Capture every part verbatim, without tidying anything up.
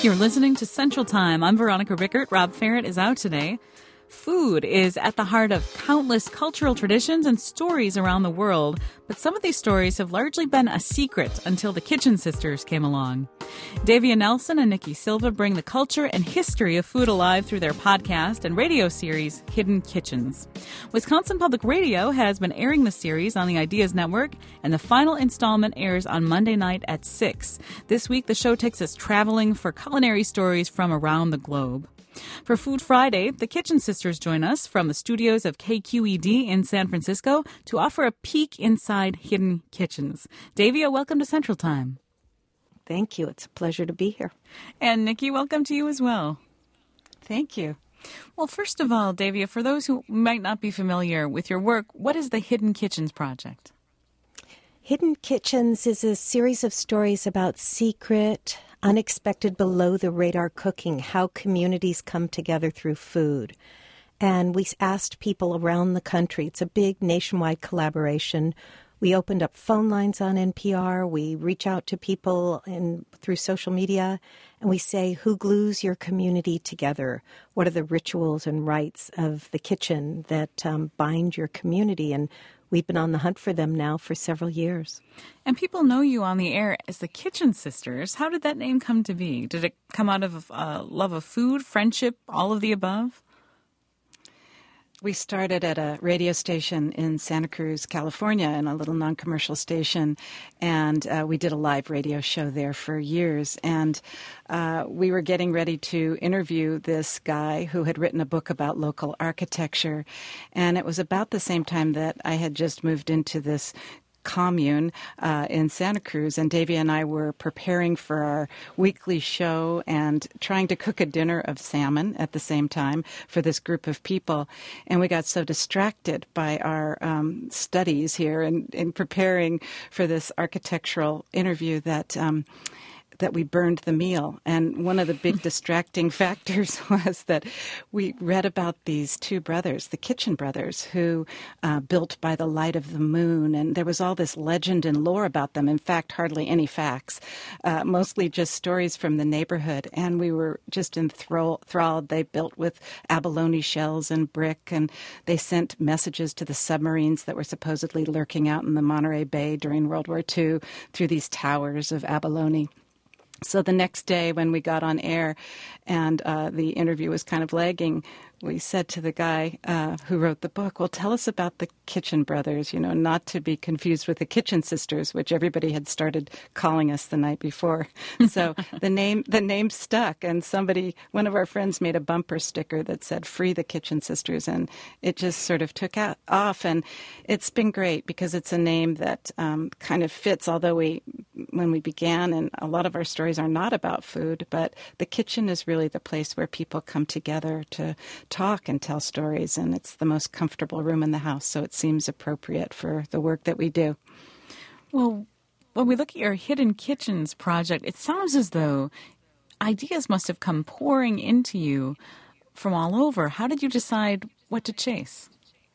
You're listening to Central Time. I'm Veronica Rickert. Rob Ferret is out today. Food is at the heart of countless cultural traditions and stories around the world, but some of these stories have largely been a secret until the Kitchen Sisters came along. Davia Nelson and Nikki Silva bring the culture and history of food alive through their podcast and radio series, Hidden Kitchens. Wisconsin Public Radio has been airing the series on the Ideas Network, and the final installment airs on Monday night at six. This week, the show takes us traveling for culinary stories from around the globe. For Food Friday, the Kitchen Sisters join us from the studios of K Q E D in San Francisco to offer a peek inside Hidden Kitchens. Davia, welcome to Central Time. Thank you. It's a pleasure to be here. And Nikki, welcome to you as well. Thank you. Well, first of all, Davia, for those who might not be familiar with your work, what is the Hidden Kitchens Project? Hidden Kitchens is a series of stories about secret, unexpected, below-the-radar cooking, how communities come together through food. And we asked people around the country. It's a big nationwide collaboration. We opened up phone lines on N P R. We reach out to people in, through social media, and we say, who glues your community together? What are the rituals and rites of the kitchen that um, bind your community? And we've been on the hunt for them now for several years. And people know you on the air as the Kitchen Sisters. How did that name come to be? Did it come out of uh, love of food, friendship, all of the above? We started at a radio station in Santa Cruz, California, in a little non-commercial station, and uh, we did a live radio show there for years. And uh, we were getting ready to interview this guy who had written a book about local architecture, and it was about the same time that I had just moved into this commune uh, in Santa Cruz, and Davia and I were preparing for our weekly show and trying to cook a dinner of salmon at the same time for this group of people. And we got so distracted by our um, studies here and in preparing for this architectural interview that um, that we burned the meal. And one of the big distracting factors was that we read about these two brothers, the Kitchen Brothers, who uh, built by the light of the moon. And there was all this legend and lore about them. In fact, hardly any facts, uh, mostly just stories from the neighborhood. And we were just enthralled. They built with abalone shells and brick, and they sent messages to the submarines that were supposedly lurking out in the Monterey Bay during World War Two through these towers of abalone. So the next day when we got on air and uh, the interview was kind of lagging, we said to the guy uh, who wrote the book, well, tell us about the Kitchen Brothers, you know, not to be confused with the Kitchen Sisters, which everybody had started calling us the night before. So the name the name stuck, and somebody, one of our friends made a bumper sticker that said, free the Kitchen Sisters, and it just sort of took out, off. And it's been great because it's a name that um, kind of fits, although we, when we began, and a lot of our stories are not about food, but the kitchen is really the place where people come together to talk and tell stories, and it's the most comfortable room in the house, so it seems appropriate for the work that we do. Well, when we look at your Hidden Kitchens project, it sounds as though ideas must have come pouring into you from all over. How did you decide what to chase?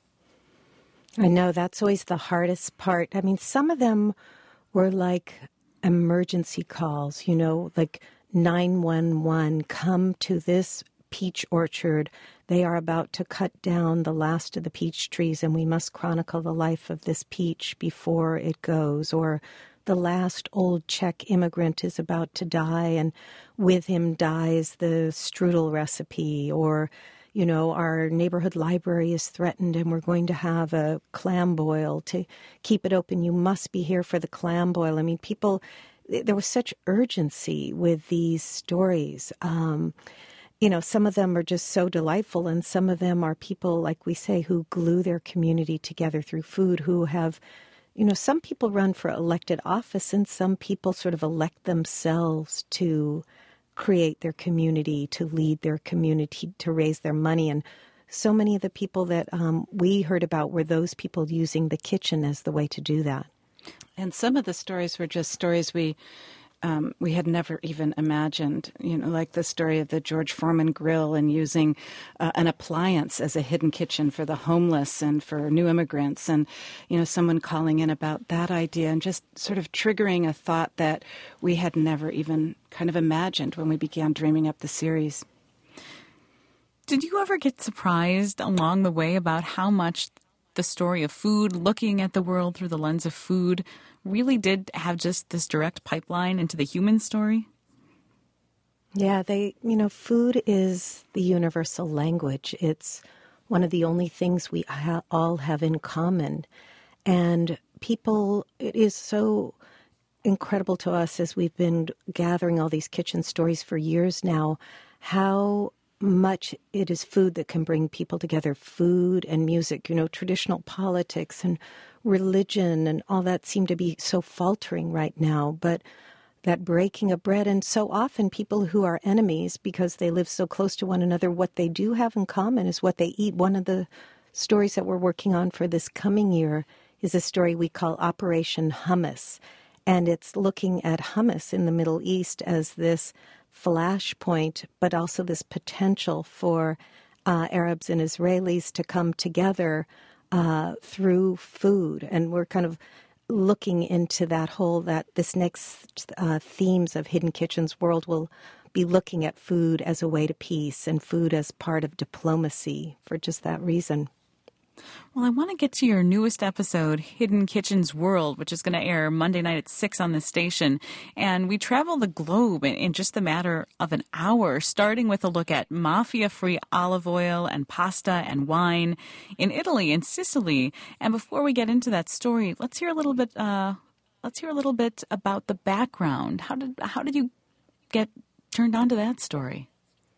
I know that's always the hardest part. I mean, some of them were like emergency calls, you know, like nine one one, come to this peach orchard. They are about to cut down the last of the peach trees, and we must chronicle the life of this peach before it goes. Or the last old Czech immigrant is about to die, and with him dies the strudel recipe. Or, you know, our neighborhood library is threatened, and we're going to have a clam boil to keep it open. You must be here for the clam boil. I mean, people, there was such urgency with these stories. Um, You know, some of them are just so delightful, and some of them are people, like we say, who glue their community together through food, who have, you know, some people run for elected office, and some people sort of elect themselves to create their community, to lead their community, to raise their money. And so many of the people that um, we heard about were those people using the kitchen as the way to do that. And some of the stories were just stories we um, we had never even imagined. You know, like the story of the George Foreman grill and using uh, an appliance as a hidden kitchen for the homeless and for new immigrants, and you know, someone calling in about that idea and just sort of triggering a thought that we had never even kind of imagined when we began dreaming up the series. Did you ever get surprised along the way about how much the story of food, looking at the world through the lens of food, really did have just this direct pipeline into the human story? Yeah, they, you know, food is the universal language. It's one of the only things we ha- all have in common. And people, it is so incredible to us as we've been gathering all these kitchen stories for years now, how much it is food that can bring people together. Food and music, you know, traditional politics and religion and all that seem to be so faltering right now. But that breaking of bread, and so often people who are enemies because they live so close to one another, what they do have in common is what they eat. One of the stories that we're working on for this coming year is a story we call Operation Hummus. And it's looking at hummus in the Middle East as this flashpoint, but also this potential for uh, Arabs and Israelis to come together uh, through food. And we're kind of looking into that whole, that this next uh, themes of Hidden Kitchen's world will be looking at food as a way to peace and food as part of diplomacy for just that reason. Well, I want to get to your newest episode, Hidden Kitchen's World, which is going to air Monday night at six on this station. And we travel the globe in, in just the matter of an hour, starting with a look at mafia-free olive oil and pasta and wine in Italy and Sicily. And before we get into that story, let's hear a little bit. Uh, let's hear a little bit about the background. How did how did you get turned on to that story?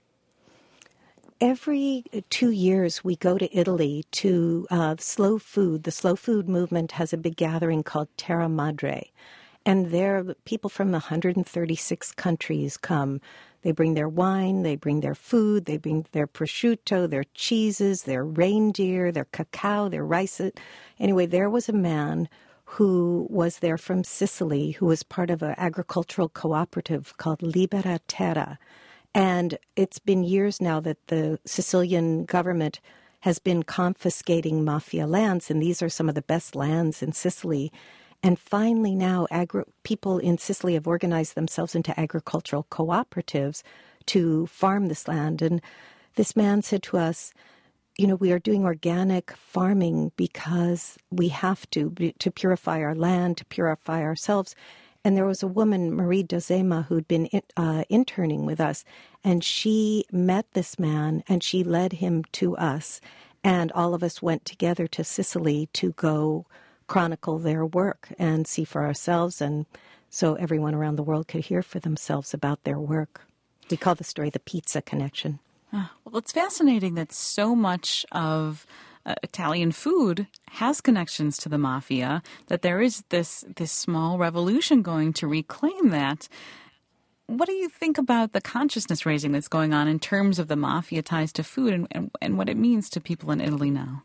Every two years, we go to Italy to uh, slow food. The slow food movement has a big gathering called Terra Madre. And there, people from one hundred thirty-six countries come. They bring their wine, they bring their food, they bring their prosciutto, their cheeses, their reindeer, their cacao, their rice. Anyway, there was a man who was there from Sicily, who was part of an agricultural cooperative called Libera Terra. And it's been years now that the Sicilian government has been confiscating mafia lands, and these are some of the best lands in Sicily. And finally now, agri- people in Sicily have organized themselves into agricultural cooperatives to farm this land. And this man said to us, you know, we are doing organic farming because we have to, to purify our land, to purify ourselves. And there was a woman, Marie Dozema, who'd been in, uh, interning with us, and she met this man, and she led him to us, and all of us went together to Sicily to go chronicle their work and see for ourselves, and so everyone around the world could hear for themselves about their work. We call the story the Pizza Connection. Ah, well, it's fascinating that so much of Uh, Italian food has connections to the mafia, that there is this this small revolution going to reclaim that. What do you think about the consciousness raising that's going on in terms of the mafia ties to food and, and, and what it means to people in Italy now?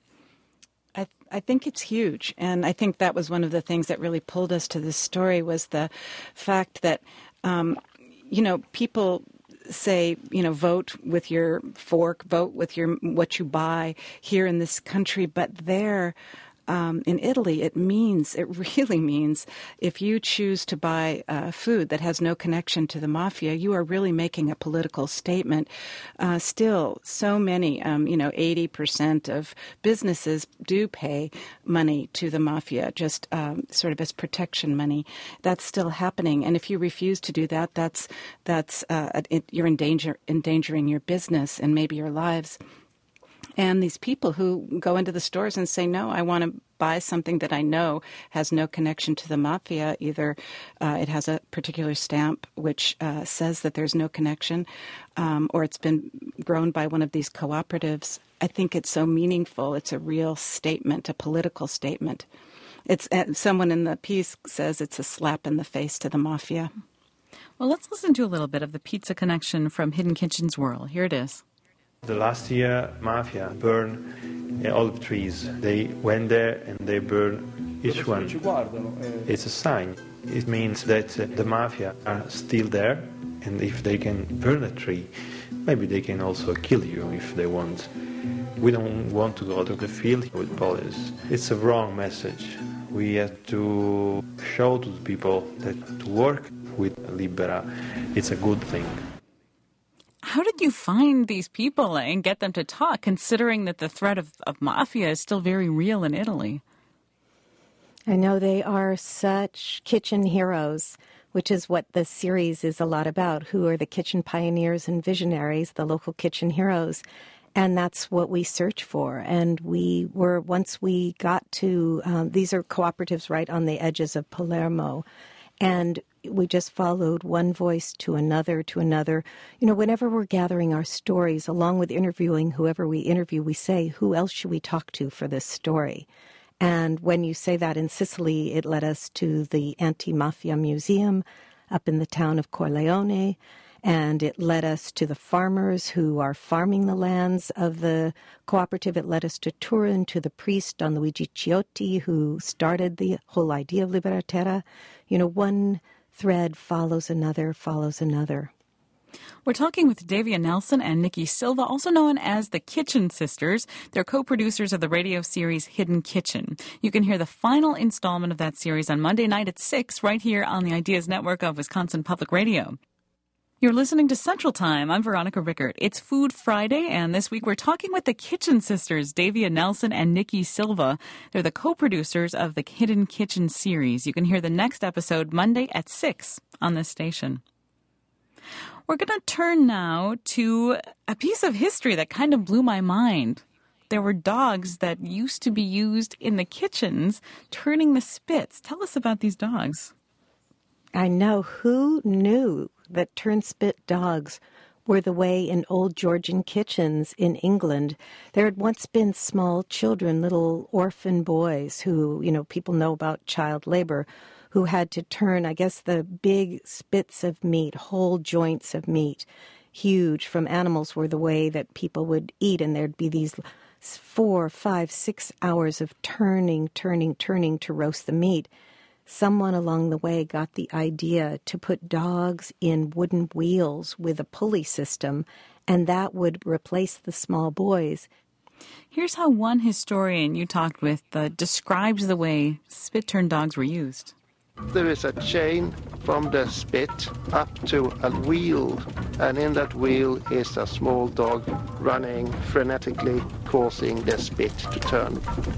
I, I think it's huge. And I think that was one of the things that really pulled us to this story was the fact that, um, you know, people say, you know, vote with your fork, vote with your what you buy here in this country. But there, um, in Italy, it means, it really means, if you choose to buy uh, food that has no connection to the mafia, you are really making a political statement. Uh, still, so many, um, you know, eighty percent of businesses do pay money to the mafia, just um, sort of as protection money. That's still happening. And if you refuse to do that, that's, that's uh, it, you're in danger, endangering your business and maybe your lives. And these people who go into the stores and say, no, I want to buy something that I know has no connection to the mafia. Either uh, it has a particular stamp which uh, says that there's no connection, um, or it's been grown by one of these cooperatives. I think it's so meaningful. It's a real statement, a political statement. It's uh, someone in the piece says it's a slap in the face to the mafia. Well, let's listen to a little bit of the Pizza Connection from Hidden Kitchen's World. Here it is. The last year, mafia burned uh, olive trees. They went there and they burned each one. It's a sign. It means that uh, the mafia are still there, and if they can burn a tree, maybe they can also kill you if they want. We don't want to go to the field with police. It's a wrong message. We have to show to the people that to work with Libera, it's a good thing. How did you find these people and get them to talk, considering that the threat of, of mafia is still very real in Italy? I know they are such kitchen heroes, which is what the series is a lot about. Who are the kitchen pioneers and visionaries, the local kitchen heroes? And that's what we search for. And we were, once we got to, um, these are cooperatives right on the edges of Palermo. And we just followed one voice to another, to another. You know, whenever we're gathering our stories, along with interviewing whoever we interview, we say, who else should we talk to for this story? And when you say that in Sicily, it led us to the Anti-Mafia Museum up in the town of Corleone, and it led us to the farmers who are farming the lands of the cooperative. It led us to Turin, to the priest Don Luigi Ciotti, who started the whole idea of Libera Terra. You know, one thread follows another, follows another. We're talking with Davia Nelson and Nikki Silva, also known as the Kitchen Sisters. They're co-producers of the radio series Hidden Kitchen. You can hear the final installment of that series on Monday night at six right here on the Ideas Network of Wisconsin Public Radio. You're listening to Central Time. I'm Veronica Rickert. It's Food Friday, and this week we're talking with the Kitchen Sisters, Davia Nelson and Nikki Silva. They're the co-producers of the Hidden Kitchen series. You can hear the next episode Monday at six on this station. We're going to turn now to a piece of history that kind of blew my mind. There were dogs that used to be used in the kitchens turning the spits. Tell us about these dogs. I know. Who knew that turnspit dogs were the way in old Georgian kitchens in England? There had once been small children, little orphan boys who, you know, people know about child labor, who had to turn, I guess, the big spits of meat, whole joints of meat, huge, from animals were the way that people would eat. And there'd be these four, five, six hours of turning, turning, turning to roast the meat. Someone along the way got the idea to put dogs in wooden wheels with a pulley system, and that would replace the small boys. Here's how one historian you talked with uh, describes the way spit-turned dogs were used. There is a chain from the spit up to a wheel, and in that wheel is a small dog running frenetically, causing the spit to turn.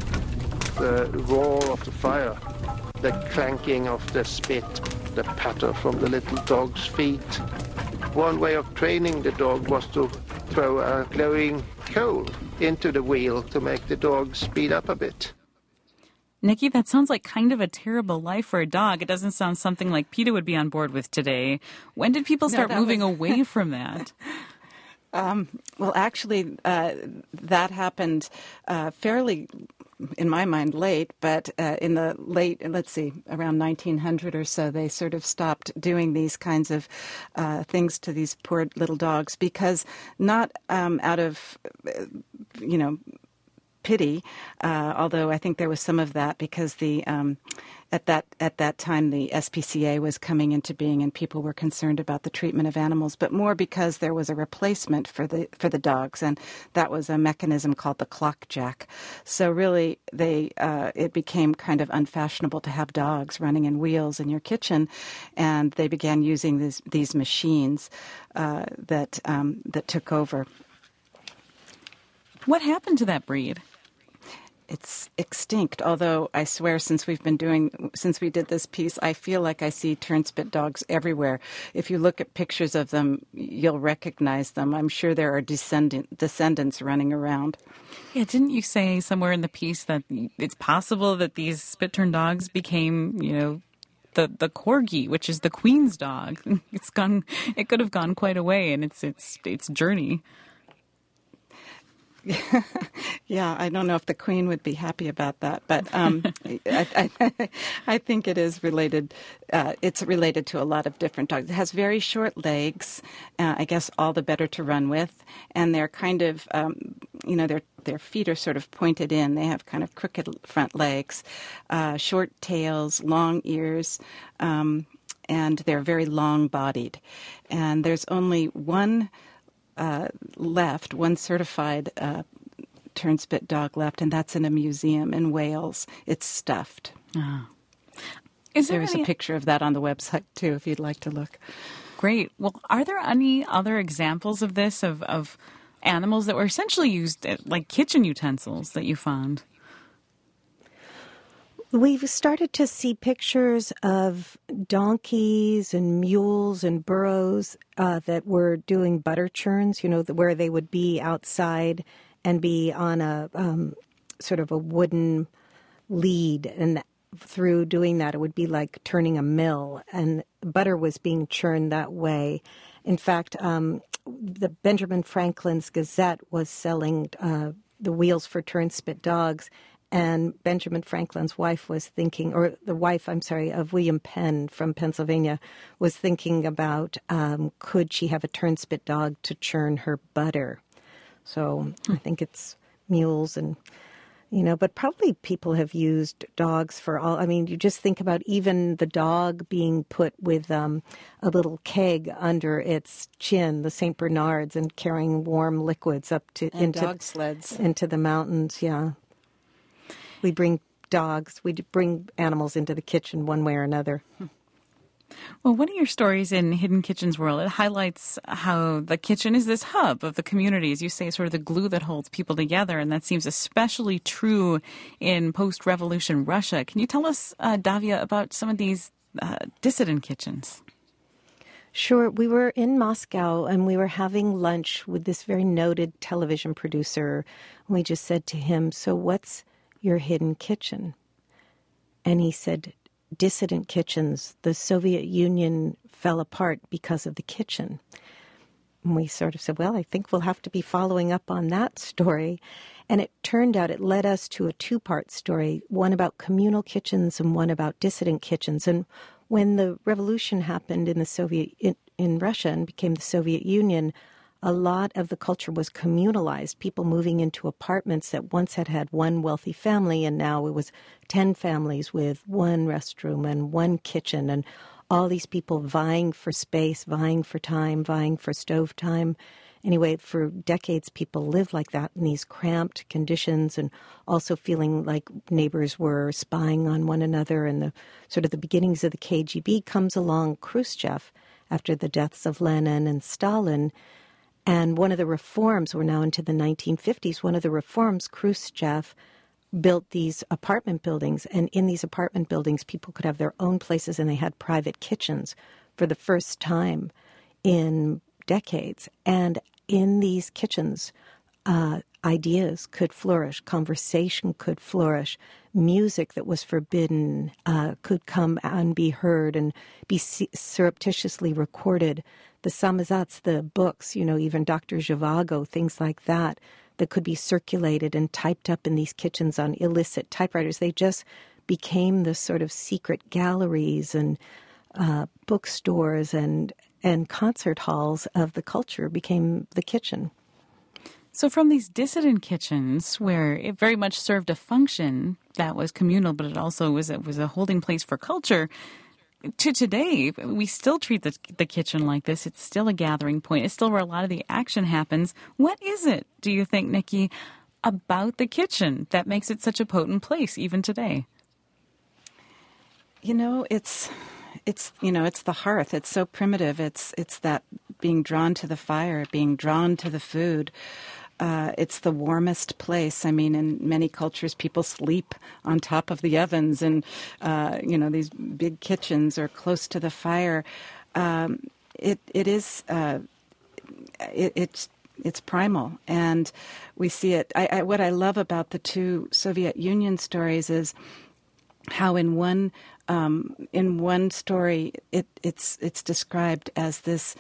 The roar of the fire, the clanking of the spit, the patter from the little dog's feet. One way of training the dog was to throw a glowing coal into the wheel to make the dog speed up a bit. Nikki, that sounds like kind of a terrible life for a dog. It doesn't sound something like PETA would be on board with today. When did people start no, moving was... away from that? Um, well, actually, uh, that happened uh, fairly, in my mind, late, but uh, in the late, let's see, around nineteen hundred or so, they sort of stopped doing these kinds of uh, things to these poor little dogs because not um, out of, uh, you know, pity, uh, although I think there was some of that because the um, at that at that time the S P C A was coming into being and people were concerned about the treatment of animals, but more because there was a replacement for the for the dogs, and that was a mechanism called the clock jack. So really, they uh, it became kind of unfashionable to have dogs running in wheels in your kitchen, and they began using these these machines uh, that um, that took over. What happened to that breed? It's extinct, although I swear since we've been doing, since we did this piece, I feel like I see turnspit dogs everywhere. If you look at pictures of them, you'll recognize them. I'm sure there are descendant, descendants running around. Yeah, didn't you say somewhere in the piece that it's possible that these spit-turned dogs became, you know, the, the corgi, which is the queen's dog? It's gone, it could have gone quite a way in its, its, its journey. Yeah, I don't know if the Queen would be happy about that, but um, I, I, I think it is related. Uh, it's related to a lot of different dogs. It has very short legs, uh, I guess all the better to run with, and they're kind of, um, you know, their their feet are sort of pointed in. They have kind of crooked front legs, uh, short tails, long ears, um, and they're very long-bodied. And there's only one Uh, left, one certified uh, Turnspit dog left, and that's in a museum in Wales. It's stuffed. Oh. Is there There's any... a picture of that on the website, too, if you'd like to look. Great. Well, are there any other examples of this, of, of animals that were essentially used as, like kitchen utensils that you found? We've started to see pictures of donkeys and mules and burros uh, that were doing butter churns, you know, where they would be outside and be on a um, sort of a wooden lead. And through doing that, it would be like turning a mill. And butter was being churned that way. In fact, um, the Benjamin Franklin's Gazette was selling uh, the wheels for Turnspit dogs. And Benjamin Franklin's wife was thinking, or the wife, I'm sorry, of William Penn from Pennsylvania, was thinking about um, could she have a Turnspit dog to churn her butter. So I think it's mules and, you know, but probably people have used dogs for all. I mean, you just think about even the dog being put with um, a little keg under its chin, the Saint Bernards, and carrying warm liquids up to and into dog sleds into the mountains. Yeah. We bring dogs, we bring animals into the kitchen one way or another. Well, one of your stories in Hidden Kitchens World, it highlights how the kitchen is this hub of the community, as you say, sort of the glue that holds people together, and that seems especially true in post-revolution Russia. Can you tell us, uh, Davia, about some of these uh, dissident kitchens? Sure. We were in Moscow and we were having lunch with this very noted television producer. We just said to him, so what's your hidden kitchen? And he said, dissident kitchens. The Soviet Union fell apart because of the kitchen. And we sort of said, well, I think we'll have to be following up on that story. And it turned out it led us to a two-part story, one about communal kitchens and one about dissident kitchens. And when the revolution happened in the Soviet in, in Russia and became the Soviet Union, a lot of the culture was communalized, people moving into apartments that once had had one wealthy family, and now it was ten families with one restroom and one kitchen, and all these people vying for space, vying for time, vying for stove time. Anyway, for decades, people lived like that in these cramped conditions and also feeling like neighbors were spying on one another. And the sort of the beginnings of the K G B comes along Khrushchev after the deaths of Lenin and Stalin. And one of the reforms, we're now into the nineteen fifties, one of the reforms, Khrushchev built these apartment buildings. And in these apartment buildings, people could have their own places and they had private kitchens for the first time in decades. And in these kitchens, uh, ideas could flourish, conversation could flourish, music that was forbidden uh, could come and be heard and be surreptitiously recorded. The samizats, the books, you know, even Doctor Zhivago, things like that, that could be circulated and typed up in these kitchens on illicit typewriters. They just became this sort of secret galleries and uh, bookstores and and concert halls of the culture became the kitchen. So from these dissident kitchens, where it very much served a function that was communal, but it also was, it was a holding place for culture, to today, we still treat the, the kitchen like this. It's still a gathering point. It's still where a lot of the action happens. What is it, do you think, Nikki, about the kitchen that makes it such a potent place even today? You know, it's... It's, you know, it's the hearth. It's so primitive. It's it's that being drawn to the fire, being drawn to the food. Uh, it's the warmest place. I mean, in many cultures, people sleep on top of the ovens, and uh, you know, these big kitchens are close to the fire. Um, it it is uh, it, it's it's primal, and we see it. I, I, what I love about the two Soviet Union stories is how in one um, in one story it, it's it's described as this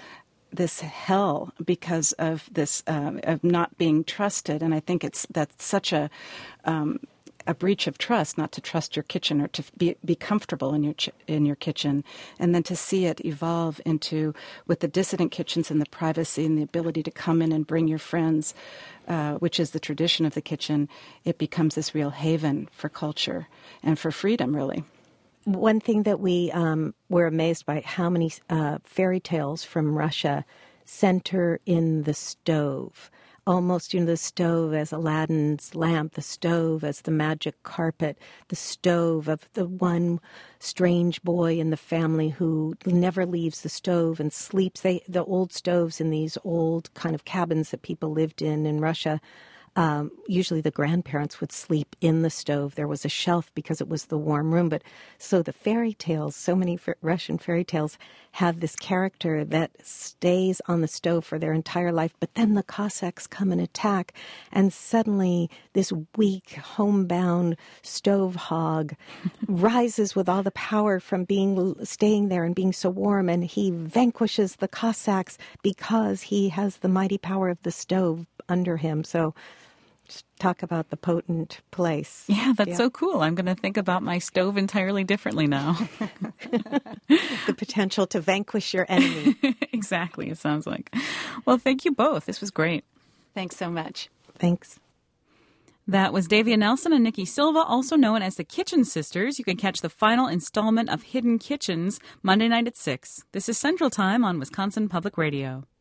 this hell because of this uh, of not being trusted, and I think it's that's such a um, a breach of trust not to trust your kitchen or to be be comfortable in your ch- in your kitchen, and then to see it evolve into, with the dissident kitchens and the privacy and the ability to come in and bring your friends, uh, which is the tradition of the kitchen. It becomes this real haven for culture and for freedom, really. One thing that we um, were amazed by, how many uh, fairy tales from Russia center in the stove. Almost, you know, the stove as Aladdin's lamp, the stove as the magic carpet, the stove of the one strange boy in the family who never leaves the stove and sleeps. They, the old stoves in these old kind of cabins that people lived in in Russia, Um, usually the grandparents would sleep in the stove. There was a shelf because it was the warm room. But so the fairy tales, so many f- Russian fairy tales have this character that stays on the stove for their entire life. But then the Cossacks come and attack, and suddenly this weak, homebound stove hog rises with all the power from being staying there and being so warm, and he vanquishes the Cossacks because he has the mighty power of the stove under him. So just talk about the potent place. Yeah, that's Yeah. so cool. I'm going to think about my stove entirely differently now. The potential to vanquish your enemy. Exactly, it sounds like. Well, thank you both. This was great. Thanks so much. Thanks. That was Davia Nelson and Nikki Silva, also known as the Kitchen Sisters. You can catch the final installment of Hidden Kitchens Monday night at six. This is Central Time on Wisconsin Public Radio.